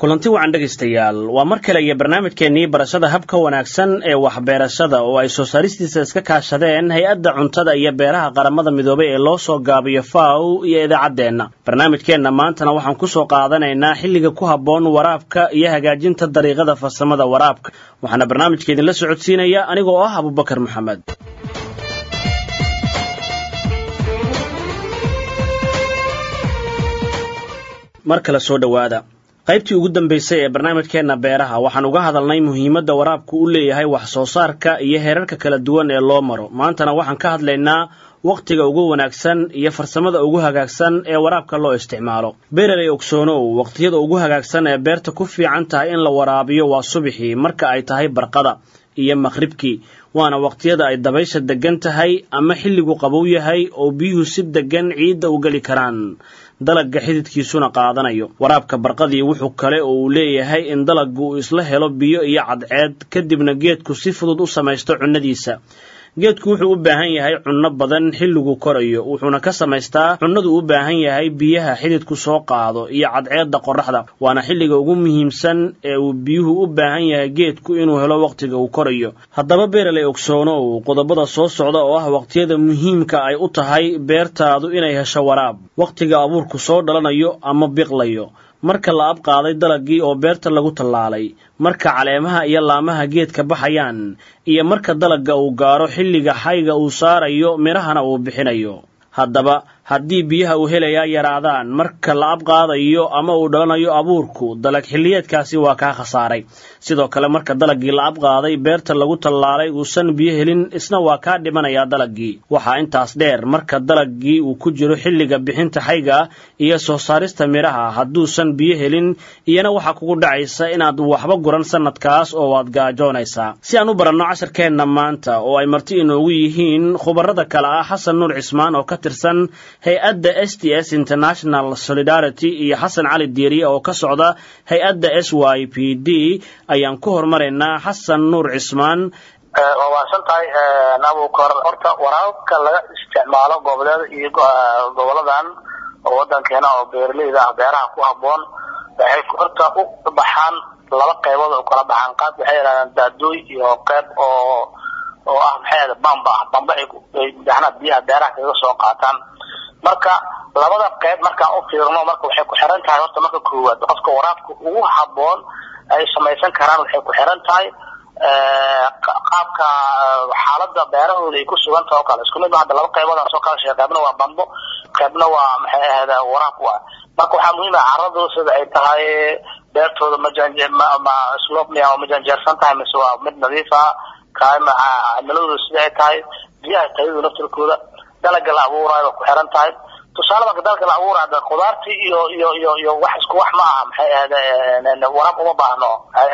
kulanti wacan dhageystayaal waa mar kale iyo barnaamijkeennii barashada habka wanaagsan ee waxbeerashada oo ay soo saaristiisa iska kaashadeen hay-adda cuntada iyo beeraha qaramada midoobay ee loo soo gaabiyo FAO iyo idaacaddeenna barnaamijkeenna maantana waxaan ku soo qaadanaynaa xilliga ku habboon waraabka iyo hagaajinta dariiqada farsamada waraabka waxaana barnaamijka idinla socodsiinaya anigoo ah Abubakar Maxamed mar kale soo dhawaada qaybtii ugu dambeysay ee barnaamijkeena beeraha waxaan uga hadalnay muhiimadda waraabku u leeyahay wax soo saarka iyo heerarka kala duwan ee loo maro maantana waxaan ka hadlaynaa waqtiga ugu wanaagsan iyo farsamada ugu hagaagsan ee waraabka loo isticmaalo beeraley ogsoonow waqtiyada ugu hagaagsan ee beerta ku fiican tahay in la waraabiyo waa subaxii marka ay tahay barqada iyo maqribkii waana waqtiyada ay dabaysha degan tahay ama xilligu qabow yahay oo biyuhu si degan ciidda u gali karaan dalagga xididkiisuna qaadanayo waraabka barqadii wuxuu kale oo uu leeyahay in dalaggu uu isla helo biyo iyo cadceed kadibna geedku si fudud u samaysto cunnadiisa geedku wuxuu u baahan yahay cunno badan xilligu korayo wuxuuna ka samaystaa cunnadu u baahan yahay biyaha xididku soo qaado iyo cadceedda qorraxda waana xilliga ugu muhiimsan ee uu biyuhu u baahan yahay geedku inuu helo waqtiga uu korayo haddaba beeraley ogsoonow qodobada soo socda oo ah waqtiyada muhiimka ay u tahay beertaadu inay hesho waraab waqtiga abuurku soo dhalanayo ama biqlayo marka la abqaaday dalagii oo beerta lagu tallaalay marka caleemaha iyo laamaha geedka baxayaan iyo marka dalagga uu gaaro xilliga xayga uu saarayo mirahana uu bixinayo haddaba haddii biyaha uu helayaa yaraadaan marka la abqaadayo ama uu dhalanayo abuurku dalag xilliyeedkaasi waa kaa khasaaray sidoo kale marka dalagii la abqaaday beerta lagu tallaalay uusan biyo helin isna waa kaa dhimanayaa dalagii waxaa intaas dheer marka dalagii uu ku jiro xilliga bixinta xayga iyo soo saarista miraha hadduusan biyo helin iyana waxaa kugu dhacaysa inaad waxba guran sanadkaas oo waad gaajoonaysaa si aan u baranno casharkeenna maanta oo ay marti inoogu yihiin khubarada kale ah xasan nuur cismaan oo ka tirsan hay-adda STS International Solidarity iyo Xasan Cali Diiriye oo ka socda hay-adda SYPD ayaan ku hormaraynaa Xasan Nuur Cismaan waa santahay Abubakar horta waraabka laga isticmaalo goboleeda iyo goboladan oo wadankeena oo beeraleyda ah beeraha ku habboon waxay horta u baxaan laba qaybood oo kala baxaan qaab waxay yiraahdaan daadooy iyo qayb oo ah maxay bamba ay dahna biyaha beeraha kaga soo qaataan marka labada qayb marka u fiirno marka waxay ku xiran tahay horta marka koowaad qofka waraabka ugu habboon ay samaysan karaan waxay ku xiran tahay qaabka xaaladda beerahooda ay ku sugan tahay oo kale isku mid ah laba qaybood oo kala shaqeeya qaybna waa bambo qaybna waa maxay ahayd waraab marka waxa muhiim ah carradu sida ay tahay beertooda ma slope ma janjeersan tahay mise waa mid nadiif ah kaama cimiladu sida ay tahay biyaha tayadu naftirkooda dalagga la abuurayo ku xiran tahay tusaale marka dalagga la abuurayo khudaartii iyo wax isku wax ma aha maxay ahayd waraab uma baahno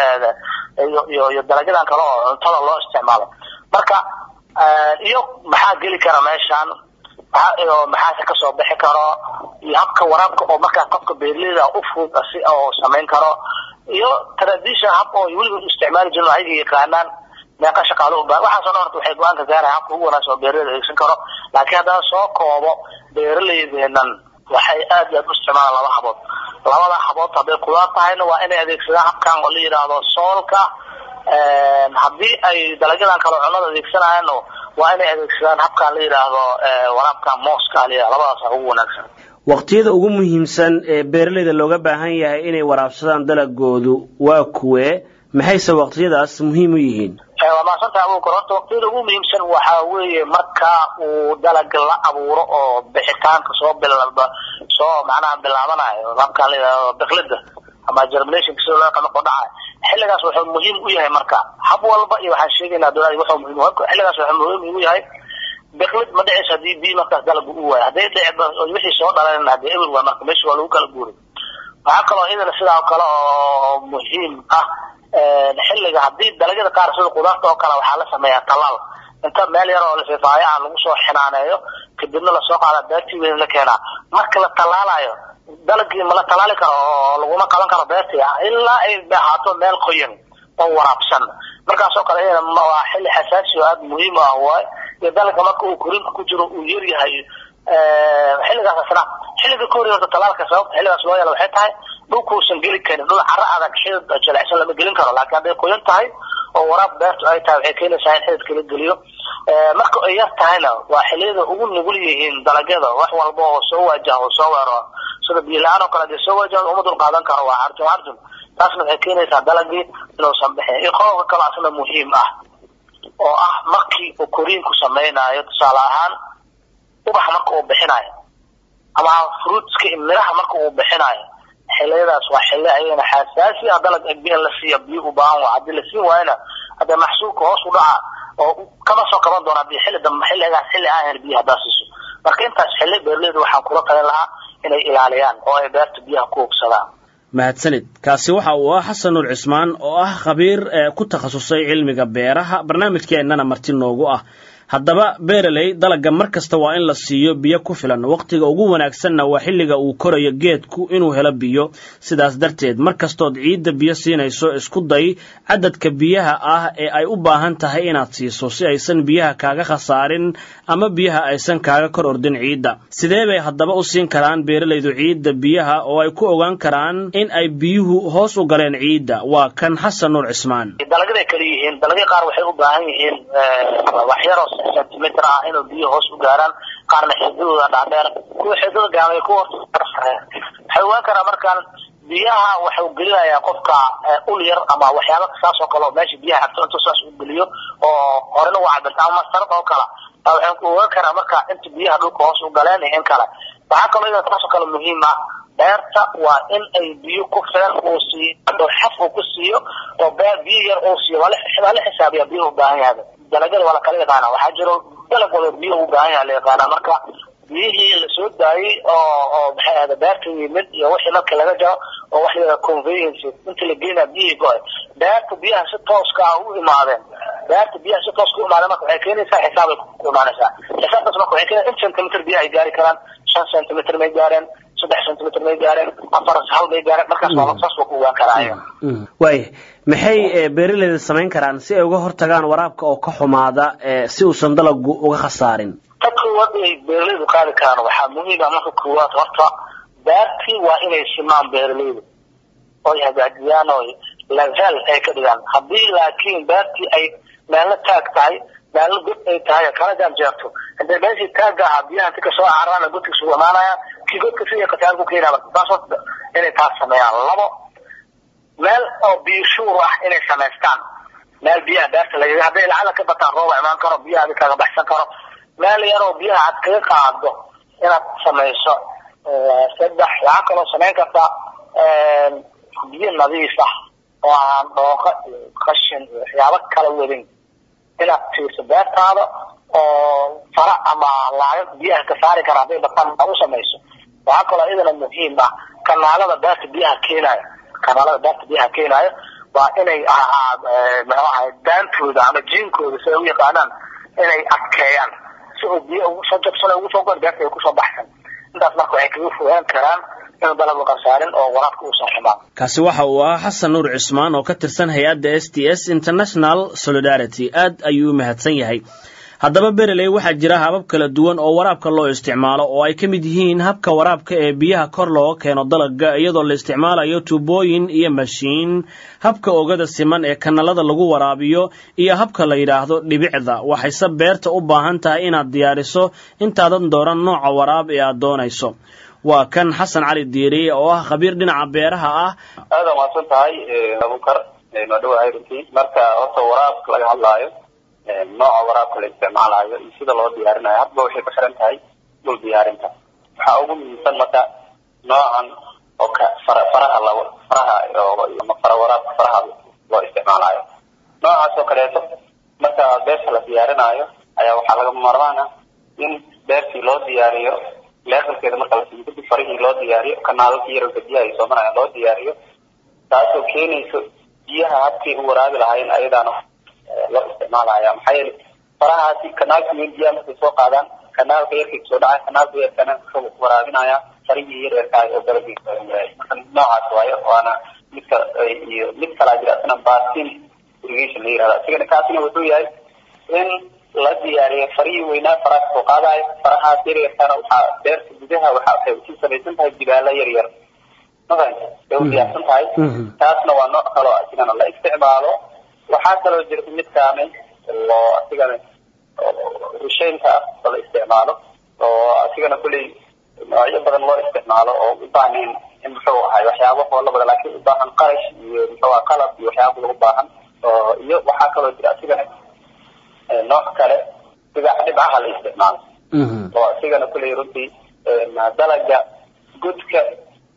iyo dalagyadan kale oo cuntada loo isticmaalo marka iyo maxaa geli kara meeshan maxaa ka soo bixi karo iyo habka waraabka oo marka qofka beeraleyda u fudud si oo sameyn karo iyo tradition hab oo weliba isticmaali jirno ay yaqaanaan meeqa shaqaale u baahan waxa soo horta waxay go'aan ka gaarayaan habka ugu wanaagsan oo beeraleyda aysan karo laakiin haddana soo koobo beeraleydeena waxay aad u isticmaalaan laba habood labada habood hadday qudaar tahayna waa inay adeegsadaan habkan oo la yiraahdo soolka haddii ay dalagyadan kale cunnada adeegsanayaan waa inay adeegsadaan habkan la yiraahdo waraabka mooska labadaas ugu wanaagsan waqtiyada ugu muhiimsan ee beeraleyda looga baahan yahay inay waraabsadaan dalagoodu waa kuwe maxayse waqtiyadaas muhiim u yihiin waa santaa uu korto waqtiyada ugu muhiimsan waxa weeye marka uu dalag la abuuro oo bixitaanka soo bilowda soo macnaha bilaabanayo habka la yiraahdo biqlida ama germination soo la qano qodacay xilligaas wuxuu muhiim u yahay marka hab walba iyo waxaan sheegaynaa dawladda wuxuu muhiim u yahay xilligaas wuxuu muhiim u yahay biqlid ma dhicaysa hadii marka dalaggu uu waay hadii dhicdo wixii soo dhalanayna hadii ebil waa marka meesha lagu kala guuray waxa kale oo idin sidoo kale oo muhiim ah xilliga hadii dalagyada qaar sida qudaarta oo kale waxa la sameeyaa talaal inta meel yar oo la fiifaayo aan lagu soo xinaaneeyo kadibna la soo qaada beertii weyn la keenaa marka la talaalayo dalagii ma la talaali karo oo laguma qaban karo beertii ilaa ay bahaato meel qoyan oo waraabsan markaas oo kale waa xilli xasaasi oo aad muhiim ah waa dalagga marka uu korinka ku jiro uu yar yahay xilligaas asna xilliga kooriyo talaalka sabab xilligaas loo yeelo waxay tahay dhulkuusan geli karin dhul carro adag xidid jilicsan lama gelin karo laakiin hadday qoyan tahay oo waraab beertu ay tahay waxay keenaysaa in xididka la geliyo marka ay yar tahayna waa xilliyada ugu nugul yihiin dalagyada wax walba oo soo waajaha oo soo weero sida biyo la-aan oo kale hadii soo waajaha uma dul qaadan karo waa carjum taasna waxay keenaysaa dalagii inuusan bixin iyo qodobka kale asna muhiim ah oo ah markii uu koriinku samaynayo tusaale ahaan ubax marka uu bixinayo ama fruitska miraha marka uu bixinayo xilliyadaas waa xilli ayana xasaasi ah dalag biyo la siiyo biyo u baahan waa hadii la siin waayna hada maxsuulka hoos u dhaca oo kama soo qaban doona biyo xilli dambe xilli aan biyo hadaasiso marka intaas xilli beerleyda waxaan kula talin lahaa inay ilaaliyaan oo ay beerta biyaha ku hubsadaan mahadsanid kaasi waxa uu ah xasan nuur cismaan oo ah khabiir ku takhasusay cilmiga beeraha barnaamijkeennana marti noogu ah haddaba beeraley dalagga mar kasta waa in la siiyo biyo ku filan waqtiga ugu wanaagsanna waa xilliga uu korayo geedku inuu helo biyo sidaas darteed mar kastood ciidda biyo siinayso isku day cadadka biyaha ah ee ay u baahan tahay inaad siiso si aysan biyaha kaaga khasaarin ama biyaha aysan kaaga kor ordin ciidda sidee bay haddaba u siin karaan beeralaydu ciidda biyaha oo ay ku ogaan karaan in ay biyuhu hoos u galeen ciidda waa kan xasan nuur cismaan dalagyaday kala yihiin dalagyo qaar waxay u baahan yihiin wax yar centimeter ah inuu biyo hoos u gaaraan qaarna xididooda dhaadheer kuwa xididada gaabay ku waxay ogaan karaa markaan biyaha waxa uu gelinayaa qofka ul yar ama waxyaabo saas oo kale oo meesha biyaha xabto intuu saas u geliyo oo horena waa cabirta ama sarad oo kale waxaan ku ogaan karaa marka inta biyaha dhulka hoos u galeen in kale waxaa kaloo iyada taas oo kale muhiim ah beerta waa in ay biyo ku filan uu siiyo xaf uu ku siiyo oo biyo yar uu siiyo waa la xisaabiya biyo u baahan yahay dalagyada waa la kala yaqaana waxaa jiro dalag wada biyo u baahan yahay la yaqaana marka biyihii la soo daayay oo maxay ahda beerta yimid iyo wixii marka laga jaro oo wax la conveyance inta la geynaa biyihii go'ay beerta biyaha si tooska ah u imaadeen beerta biyaha si tooska u imaadeen marka waxay keenaysaa xisaabay ku imaanaysaa xisaabtaas marka waxay keenaysaa in centimeter biyaha ay gaari karaan 5 centimeter may gaareen 3 centimeter may gaareen 4 may gaareen markaas waa saas ku ogaan karaayo way maxay beeraleyda samayn karaan si ay uga hortagaan waraabka oo ka xumaada si uusan dalaggu uga khasaarin dadku ay beeraleydu qaadi karaan waxaa muhiim ah marka koowaad horta beertii waa inay simaan beeraleydu oo ay hagaajiyaan oo level ay ka dhigaan haddii laakiin beertii ay meel taag tahay meel god ay tahay kala janjeerto hadii meeshii taaga biyaha inta ka soo cararana godka soo imaanaya kii godka si qataar ku keenaa taas inay taas sameeyaan labo meel oo biyo shuur ah inay samaystaan meel biyaha beerta laga hadday lacala ka bataan roob imaan karo biyaha kaga baxsan karo meel yar oo biyaha aad kaga qaado inaad samayso saddex waxaa kaloo samayn karta biyo nadiif ah oo aan dhooqa iyo qashin iyo waxyaabo kala wadin inaad siiso beertaada oo fara ama laayad biyaha ka saari kara hadday bataan u samayso waxaa kaloo idana muhiim ah kanaalada beerta biyaha keenayo waa inay daantooda ama jiinkooda si ay u yaqaanaan inay adkeeyaan si uu biyo ugu soo jabsan ugu soo goor beerta ay ku soo baxsan intaas marka waxay kaga fogaan karaan in dalagga qasaarin oo waraabka uu soo xumaan kaasi waxa uu ahaa xasan nuur cismaan oo ka tirsan hay'adda STS International Solidarity aad ayuu mahadsan yahay haddaba beeraley waxaa jira habab kala duwan oo waraabka loo isticmaalo oo ay ka mid yihiin habka waraabka ee biyaha kor looga keeno dalagga iyadoo la isticmaalayo tuubooyin iyo mashiin habka oogada siman ee kanaalada lagu waraabiyo iyo habka la yiraahdo dhibicda waxayse beerta u baahan tahay inaad diyaariso intaadan dooran nooca waraab ee aad doonayso waa kan xasan cali diiri oo ah khabiir dhinaca beeraha ah aad ma san tahay abukar madhawahay runtii marka horta waraabka laga hadlaayo nooca waraabka la isticmaalayo iyo sida loo diyaarinayo hadba waxay ku xiran tahay dhul diyaarinta waxaa ugu muhiimsan marka noocan oo faraha waraabka faraha loo isticmaalayo noocaas oo kaleeto marka beerta la diyaarinayo ayaa waxaa lagama maarmaan ah in beertii loo diyaariyo levelkeeda marka la siiyo kadib farihii loo diyaariyo kanaaladii yarowga biyaha ay soo marayaan loo diyaariyo taasoo keenayso biyaha habkii u waraabi lahaayeen ayadaana loo isticmaalaya maxaa yeelay farahaasi kanaalka weyn biyaha markay soo qaadaan kanaalka yarkay soo dhacay kanaalka yarkana wuxuu waraabinaya farihii yarkaay oo dalagiisa marka noocaas waayo waana mid kalaa jira asna basin irrigation la yirahda isigana kaasina wuxuu yahay in la diyaariyo farihii weynaa faraha soo qaadayo farahaas yaryarkana waxaa beerta gudaha waxay ku samaysan tahay jibaalo yaryar مثلا يودي أحسن هاي تاسنا ونوع كلو أسيقنا لا استعماله وحتى لو جرت متكامل الله أسيقنا رشين تاس لا استعماله وأسيقنا كل يبغى الله استعماله وبعدين المحور هاي وحيابه والله بدل لكن وبعدين قرش المحور قلب وحيابه وبعدين وحكى له أسيقنا نوع كله إذا حد معها الاستعمال وأسيقنا كل يردي ما دلجة جودك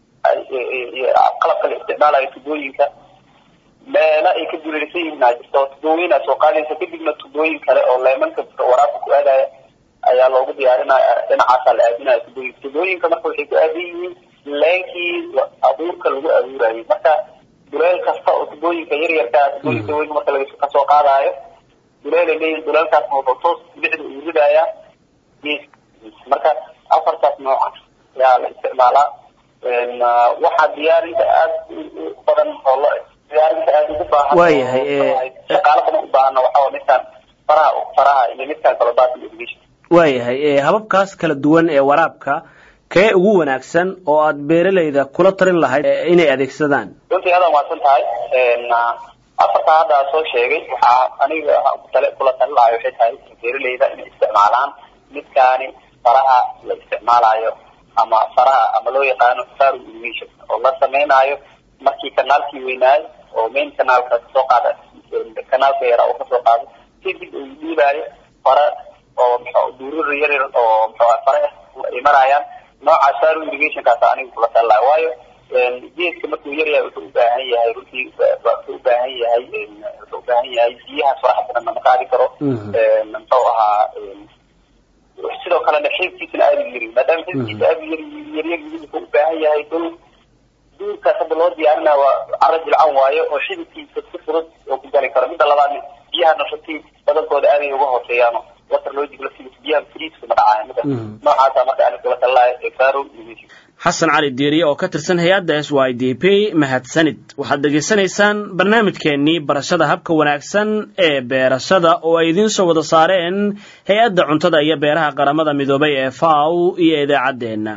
قلب الاستعمال أي تدوين ك ما لا يكدوا لسيء ناجس تدوين أسوقالي سكدنا تدوين كلا أو لا يمكن وراسك هذا أي الله قد يعرفنا أنا عسل أبينا تدوين كما قلت أبي لكن أبوك اللي أبوري مثلا دلال كسر تدوين كيري كا تدوين مثلا كسوق هذا دلال كسر موضوع بعد وجودها مثلا أفرت نوع يا الاستعمالات واحد دياري بدن والله دياري بباها وايه شغالة بباها وحاول مثلا فراها اللي مثلا طلبات الإنجليزي وايه hababkaas kala duwan ee waraabka kee ugu wanaagsan oo aad beeralayda kula tarin lahayd inay adeegsadaan runtii aad waa santahay afarta hada soo sheegay waxa aniga kula tarin lahayd waxay tahay beeralayda inay isticmaalaan midkaani faraha la isticmaalayo ama faraha ama loo yaqaano faru irrigation oo la sameeyo markii kanaalkii weynaay oo main kanaalka soo qaada kanaalka yara oo soo qaado sidii uu diibayo fara oo duurur yar oo fara ay marayaan nooca faru irrigation ka aniga kula talaa waayo geedka markuu yar yahay wuxuu u baahan yahay runtii wuxuu u baahan yahay biyaha faraha badan ma qaadi karo muxuu ahaa sidoo kale xilkiisna aad yiri maadaama xilkiisa aad yiri u baahan yahay duurka hadda loo diyaarina waa arajil aan waayo oo xilkiisa si fudud oo ku gali karo mid labaad biyaha naftii badankooda aad ay uga hooseeyaan water logic la filis biyaha friiska ma dhacaan noocaas marka aan kula talaayo faru xasan cali diiriye oo ka tirsan hay'adda SYDP mahadsanid waxaad dhageysanaysaan barnaamijkeenii barashada habka wanaagsan ee beerashada oo ay idin soo wada saareen hay'adda cuntada iyo beeraha qaramada midoobay ee FAO iyo idaacadeena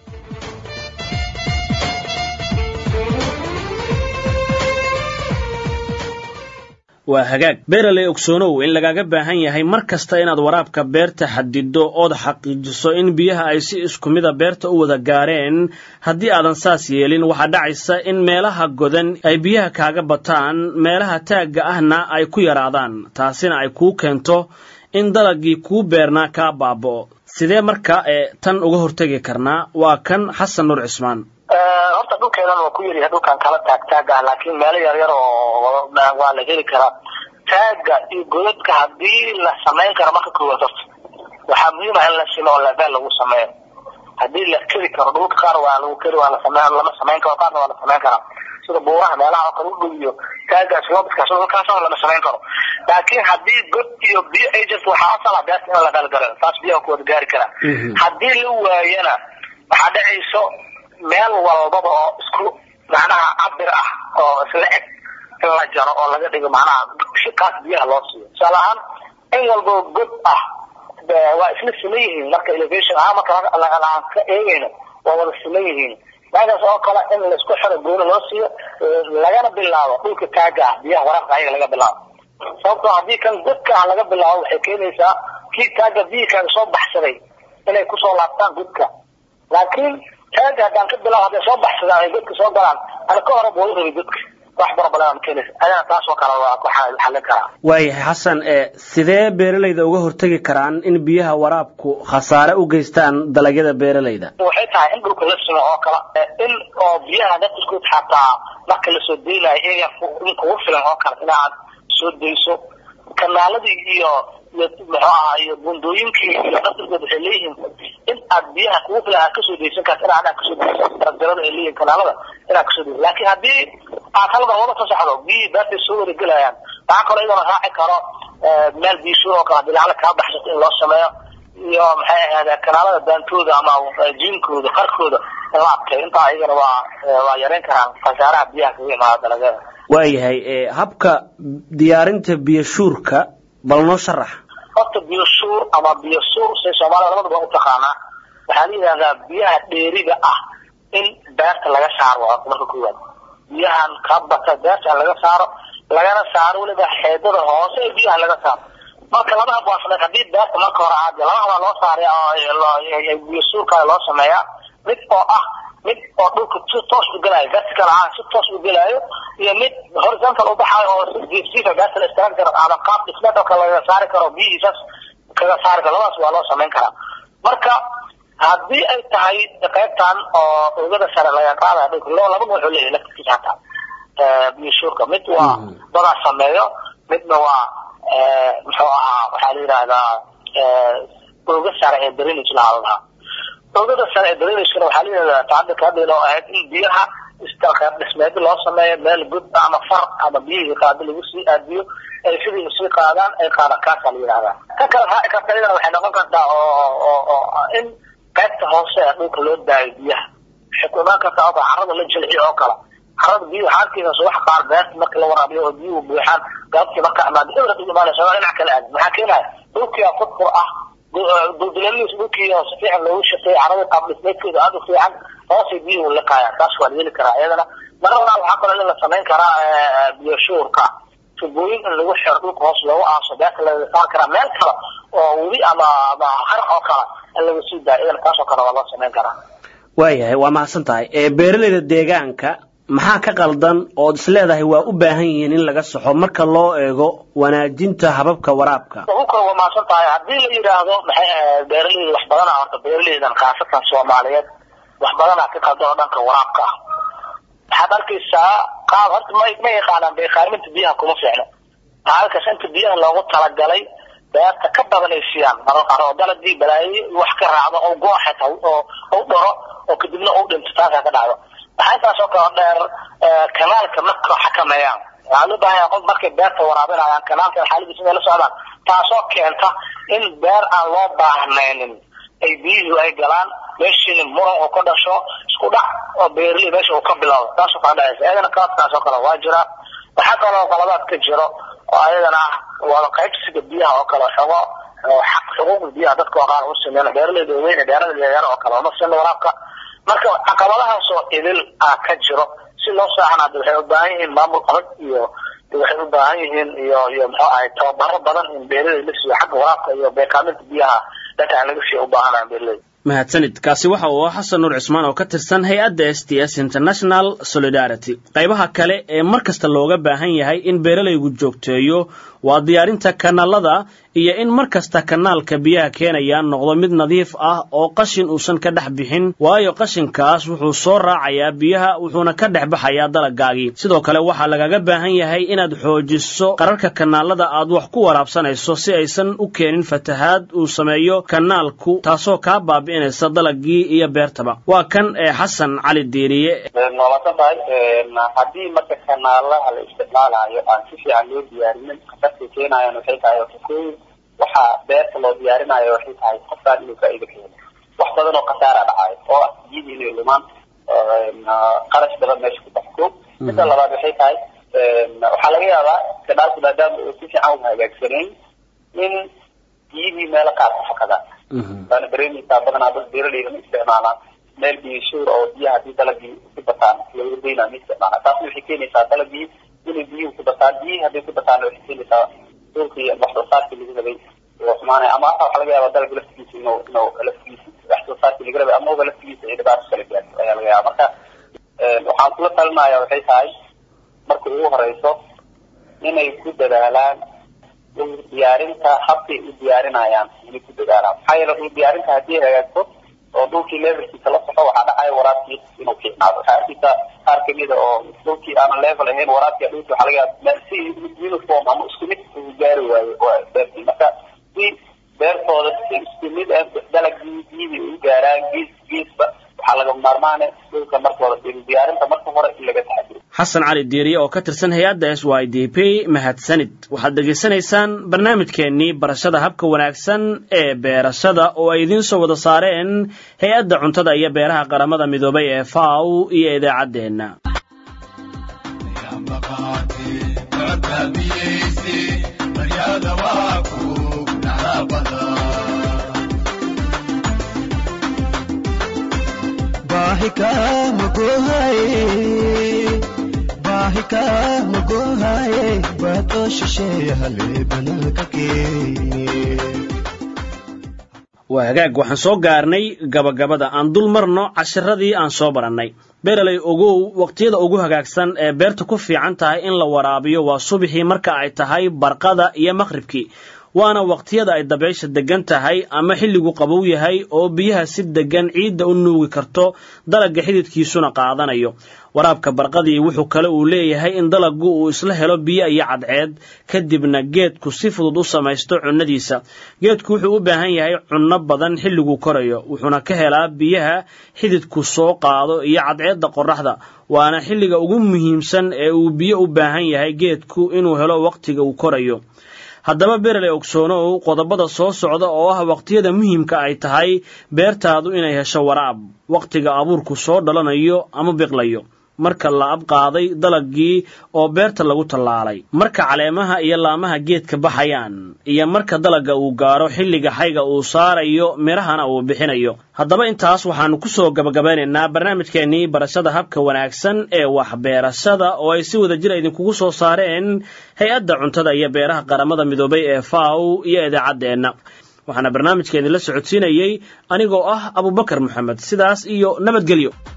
waa hagaag beeraley ogsoonow in lagaga baahan yahay markasta inaad waraabka beerta xadido oo xaqiijiso in biyaha ay si isku mid ah beerta u wada gaareen haddii aadan saas yeelin waxa dhacaysa in meelaha godan ay biyaha kaaga bataan meelaha taaga ahna ay ku yaraadaan taasina ay ku keento in dalagii ku beernaa ka baaba'o sidee marka tan uga hortagi karnaa waa kan Xasan Nuur Cismaan horta dhulkeedan waa ku yiri dhulkan kala taagtaaga laakiin meel yar yar oo waa la heli karaa taaga iyo godadka hadii la sameyn karo marka koowaad waxa muhiim ah in la simo level lagu sameeyo hadii la kiri karo dhulka qaar waa lagu kiri waa la sameeyo lama sameyn karo qaarna waa la sameyn karaa sida buuraha meelaha kale u dhiyo taaga sababta soo kaas oo lama sameyn karo laakiin hadii god iyo biyo agent waxa asal ah beerta in la galgalo taas biyo ku gaari kara hadii la waayana waxa dhacayso meel walba oo isku macnaha cabir ah oo isla eg la jaro oo laga dhigo macnaha shaqaad biyaha loo siiyo salahan in walba god ah waa isla sameeyeen marka elevation ama la ka eegayno waa wada sameeyeen baadaas oo kala in la isku xiro goona loo siiyo lagana bilaabo dhulka taaga biyaha waraabka ayaga laga bilaabo sababtoo hadii kan godka laga bilaabo waxay keenaysaa kii taaga biyaha soo baxsaday inay ku soo laabtaan godka laakiin taaga hadaan ka bilaabo soo baxsaday ay godka soo galaan ana ka hor buu u godka wax barbalaan keenay ayaa taas oo kala waa ku xalin karaa way xasan sidee beeralayda uga hortagi karaan in biyaha waraabku khasaare u geystaan dalagyada beeralayda waxay tahay in dhulka la simo oo kala in oo biyaha dadku xataa marka la soo deelay iyaga ku filan oo kala inaad soo deyso kanaaladii iyo iyo bundooyinkii iyo dadkooda waxay leeyihiin in aad biyaha ku filan ka soo deysan karto inaad ka soo deysan darajada ay leeyihiin kanaalada inaad ka soo deysan laakiin hadii aad halba wada fasaxdo biyo dadka soo wada galayaan waxa kale inuu raaci karo meel biyo oo kala bilaal ka baxsatay in loo sameeyo iyo maxay ahayd kanaalada daantooda ama jiinkooda qarkooda laabtay inta ayagana waa yareen karaan fasaaraha biyaha ka yimaada dalagyada waayahay habka diyaarinta biyo shuurka bal noo sharax horta biyo shuur ama biyo suur si Soomaaliya labadaba u taqaana waxa la yiraahdaa biyaha dheeriga ah in beerta laga saaro marka koowaad biyahan ka bata beerta laga saaro lagana saaro waliba xeedada hoose ee biyaha laga saaro marka laba hab waa sameeyay hadii beerta marka hore aad laba hab loo saaray oo biyo suurka loo sameeyaa mid oo dhulka toos u galay vertical si toos u galayo iyo mid horizontal u baxay oo si beerta la structure ama qaab dhismeed oo kale laga saari karo biyihiisas kaga saari karo labadaas waa loo sameyn karaa marka haddii ay tahay qaybtan oo oogada sare laga qaadayo dhulka laba nooc oo leeyahay laftiisa hata biyo suurka mid waa dada sameeyo midna waa muxuu ahaa waxaa la yiraahdaa ooga sare ee drainage la hawlaha oogada sare ee drainage waxaa la yiraahdaa taada ka bilo in biyaha istalqaad dhismeed loo sameeyo meel gud ama far ama biyo qaad lagu sii aadiyo ay sidii sii qaadaan ay qaadaan ka kala yiraahdaa ka kala ka faa'iidana waxay noqon kartaa oo in qaybta hoose ee dhulka loo daayo biyaha xukuumadda ka taabo carrada la jilciyo oo kala carrada biyo halkiisa soo wax qaar beerta marka la waraabiyo oo biyo buuxaan qaabkii marka amaad inta u imaanayso dhinac kale aad waxa keenay dhulkii qodqor ah dulduleeliis dhulkii oo si fiican loogu shaqeeyo carrada qaab dhismeedkeeda aad u fiican hoose biyo la qaaya taas waa yeeli karaa iyadana marna waxa kale la sameyn karaa biyo shuurka tubooyin in lagu xiro dhulka hoos loogu aaso beerta laga saar karaa meel kale oo weli ama harq oo kale lagu sii daayo taas oo kale waa loo sameyn karaa waayahay waa mahadsan tahay beeraleyda deegaanka maxaa ka qaldan oo isleedahay waa u baahan yihiin in laga saxo marka loo eego wanaajinta hababka waraabka waa mahadsan tahay haddii la yiraahdo maxay beeraleyda wax badan horta beeraleydan khaasatan Soomaaliyeed wax badan ka qaldan dhanka waraabka waxaad arkaysaa qaab horta ma yaqaanaan beeqaaminta biyaha kuma fiicna halkaas inta biyaha loogu talagalay beerta ka badanaysiiyaan mararka qaar oo dalagii balaayi wax ka raacdo oo gooxata oo dhoro oo kadibna uu dhinto taas ka dhacdo waxay taas oo kala dheer kanaalka marka xakameeyaan waxaa loo baahan yahay qof markay beerta waraabinayaan kanaalka xaaladiisa la socdaan taasoo keenta in beer aan loo baahnaynin ay biyuhu ay galaan meeshii muran oo ka dhasho isku dhac oo beerley meesha uu ka bilowdo taasoo kala dhacaysa ayadana kaasoo kale waa jira waxaa kaloo qaladaad ka jiro oo ayadana waa qaybsiga biyaha oo kale xogo xaq xuquuqda biyaha dadka qaar u sameeyaan beerleyda weyn beeraleyda yar oo kale oo nafsan waraabka marka caqabadahaas oo idil ka jiro si loo saacanaado waxay u baahan yihiin maamul adag iyo waxay u baahan yihiin iyo muxuu ahay tababaro badan in beeraleyda la siiyo xagga waraabka iyo beekaaminta biyaha dadka laga sii u baahanaa beeraleyda mahadsanid kaasi waxa uu xasan nuur cismaan oo ka tirsan hay'adda STS International Solidarity qaybaha kale ee markasta looga baahan yahay in beeralaygu joogteeyo waa diyaarinta kanaalada iyo in markasta kanaalka biyaha keenaya noqdo mid nadiif ah oo qashin uusan ka dhex bixin waayo qashinkaas wuxuu soo raacayaa biyaha wuxuuna ka dhex baxayaa dalagaagii sidoo kale waxa lagaga baahan yahay inaad xoojiso qararka kanaalada aad wax ku waraabsanayso si aysan u keenin fatahaad uu sameeyo kanaalku taasoo ka baabi'inaysa dalagii iyo beertaba waa kan xasan cali diiriye noolaatahay hadii marka kanaalaha la isticmaalayo aan si fiican loo diyaarin keenayaan waxay tahay waxa beerta loo diyaarinayo waxay tahay qofkaan inuu faa'iido keeno wax badan oo khasaara dhacay oo jidii inay lumaan qarash badan meesha ku baxo midda labaad waxay tahay waxaa laga yaabaa kanaalku maadaama uu si fiican u hagaagsaneyn in jidii meelo qaar ku fakadaan baana dareemaysaa badanaa dad beeraleyda ma isticmaalaan meel biyo shuur oo biyaha haddii dalagii ku bataan lagu daynaa ma isticmaalaan taas waxay keenaysaa dalagii inay biyuhu ku bataan biyihii hadday ku bataan waxay keenaysaa dhulkii wax soo saarkii lagu rabay oo xumaanaya ama waxaa laga yaabaa dalagii laftigiisa inuu laftigiisa wax soo saarkii lagu rabay ama uba laftigiisa ay dhibaato kala gaarto ayaa laga yaabaa marka waxaan kula talinayaa waxay tahay marka ugu horeyso inay ku dadaalaan diyaarinta habkay u diyaarinayaan inay ku dadaalaan maxaa yeele dhul diyaarinta haddii hagaagto oo dhulkii levelkiisa la soxo waxaa dhacaya waraabkii inuu fiicnaado waxaa arkaysaa qaar kamida oo dhulkii aanan level ahayn waraabkii dhulkii waxaa laga yaaba si uniform ama isku mid uu gaari waayo oo beertii marka si beertooda si isku mid ah dalagii biyihii u gaaraan geesba waxaa laga maarmaane dhulka markooda diyaarinta marka hore in laga taxadiro xasan cali diiriye oo ka tirsan hay'adda SYDP mahadsanid waxaad dhageysanaysaan barnaamijkeennii barashada habka wanaagsan ee beerashada oo ay idiin soo wada saareen hay'adda cuntada iyo beeraha qaramada midoobay ee FAO iyo idaacaddeenna bahika magohaye bato shishe hale banaka ke waa hagaag waxaan soo gaarnay gabagabada aan dul marno casharadii aan soo barannay beeraley ogow waqtiyada ugu hagaagsan ee beerta ku fiican tahay in la waraabiyo waa subaxii marka ay tahay barqada iyo maqribkii waana waqtiyada ay dabaysha degan tahay ama xilligu qabow yahay oo biyaha si degan ciidda u nuugi karto dalagga xididkiisuna qaadanayo waraabka barqadii wuxuu kale uu leeyahay in dalaggu uu isla helo biyo iyo cadceed kadibna geedku si fudud u samaysto cunnadiisa geedku wuxuu u baahan yahay cunno badan xilligu korayo wuxuuna ka helaa biyaha xididku soo qaado iyo cadceedda qorraxda waana xilliga ugu muhiimsan ee uu biyo u baahan yahay geedku inuu helo waqtiga uu korayo haddaba beeraley ogsoonow qodobada soo socda oo ah waqtiyada muhiimka ay tahay beertaadu inay hesho waraab waqtiga abuurku soo dhalanayo ama biqlayo marka la abqaaday dalagii oo beerta lagu tallaalay marka caleemaha iyo laamaha geedka baxayaan iyo marka dalagga uu gaaro xilliga xayga uu saarayo mirahana uu bixinayo haddaba intaas waxaanu ku soo gabagabeynaynaa barnaamijkeennii barashada habka wanaagsan ee waxbeerashada oo ay si wada jir idinkugu soo saareen hay-adda cuntada iyo beeraha qaramada midoobay ee FAO iyo idaacaddeenna waxaana barnaamijkeennii la socodsiinayey anigoo ah Abubakar Maxamed sidaas iyo nabadgelyo